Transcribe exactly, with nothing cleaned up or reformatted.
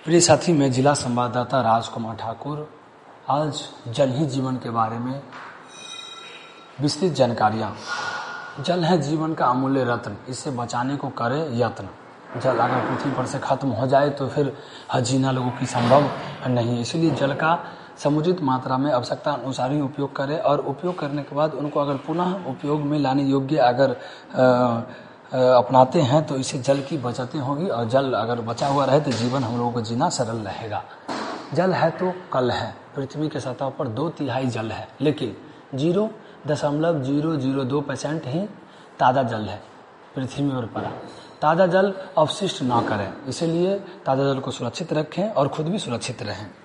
प्रिय साथी, मैं जिला संवाददाता राजकुमार ठाकुर आज जल ही जीवन के बारे में विस्तृत जानकारियाँ। जल है जीवन का अमूल्य रत्न, इसे बचाने को करे यत्न। जल अगर पृथ्वी पर से खत्म हो जाए तो फिर जीना लोगों की संभव नहीं। इसलिए जल का समुचित मात्रा में आवश्यकता अनुसार ही उपयोग करें और उपयोग करने के बाद उनको अगर पुनः उपयोग में लाने योग्य अगर आ, अपनाते हैं तो इससे जल की बचतें होगी और जल अगर बचा हुआ रहे तो जीवन हम लोगों को जीना सरल रहेगा। जल है तो कल है। पृथ्वी के सतह पर दो तिहाई जल है, लेकिन जीरो दशमलव जीरो जीरो दो परसेंट ही ताज़ा जल है पृथ्वी पर पड़ा। ताज़ा जल अपशिष्ट ना करें, इसलिए ताज़ा जल को सुरक्षित रखें और खुद भी सुरक्षित रहें।